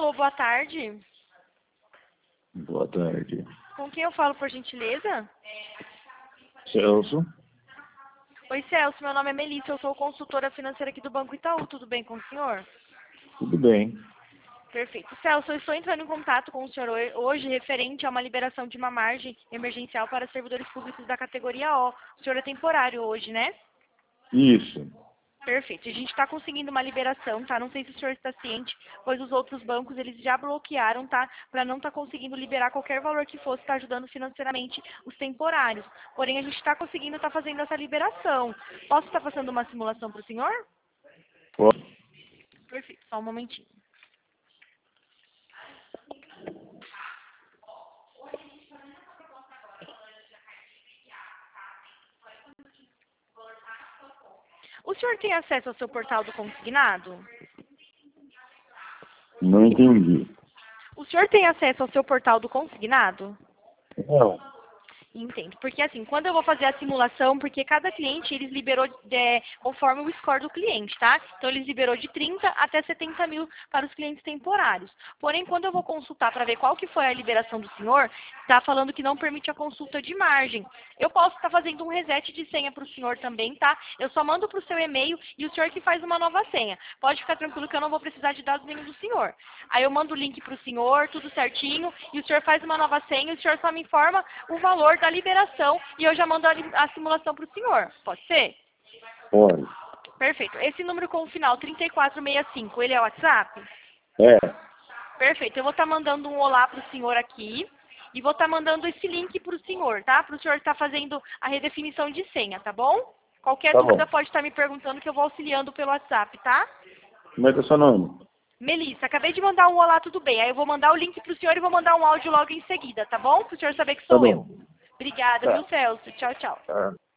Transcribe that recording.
Alô, boa tarde. Boa tarde. Com quem eu falo, por gentileza? Celso? Oi, Celso, meu nome é Melissa, eu sou consultora financeira aqui do Banco Itaú. Tudo bem com o senhor? Tudo bem. Perfeito. Celso, eu estou entrando em contato com o senhor hoje referente a uma liberação de uma margem emergencial para servidores públicos da categoria O. O senhor é temporário hoje, né? Isso. Perfeito. A gente está conseguindo uma liberação, tá? Não sei se o senhor está ciente, pois os outros bancos, eles já bloquearam, tá? Para não estar conseguindo liberar qualquer valor que fosse estar ajudando financeiramente os temporários. Porém, a gente está conseguindo estar fazendo essa liberação. Posso estar passando uma simulação para o senhor? Pode. Perfeito. Só um momentinho. O senhor tem acesso ao seu portal do consignado? Não entendi. O senhor tem acesso ao seu portal do consignado? Não. Entendo. Porque assim, quando eu vou fazer a simulação, porque cada cliente, eles liberou conforme o score do cliente, tá? Então, eles liberou de 30 até 70 mil para os clientes temporários. Porém, quando eu vou consultar para ver qual que foi a liberação do senhor, está falando que não permite a consulta de margem. Eu posso estar fazendo um reset de senha para o senhor também, tá? Eu só mando para o seu e-mail e o senhor que faz uma nova senha. Pode ficar tranquilo que eu não vou precisar de dados nenhum do senhor. Aí eu mando o link para o senhor, tudo certinho, e o senhor faz uma nova senha e o senhor só me informa o valor da liberação e eu já mando a simulação para o senhor. Pode ser? Pode. Perfeito. Esse número com o final 3465, ele é o WhatsApp? É. Perfeito. Eu vou estar mandando um olá para o senhor aqui e vou estar mandando esse link para o senhor, tá? Para o senhor estar fazendo a redefinição de senha, tá bom? Qualquer Tá dúvida bom. pode estar me perguntando que eu vou auxiliando pelo WhatsApp, tá? Como é que é o seu nome? Melissa, acabei de mandar um olá, tudo bem. Aí eu vou mandar o link para o senhor e vou mandar um áudio logo em seguida, tá bom? Para o senhor saber que Tá sou eu. bom. Obrigada, viu, Tá. Celso? Tchau, tchau. Tá.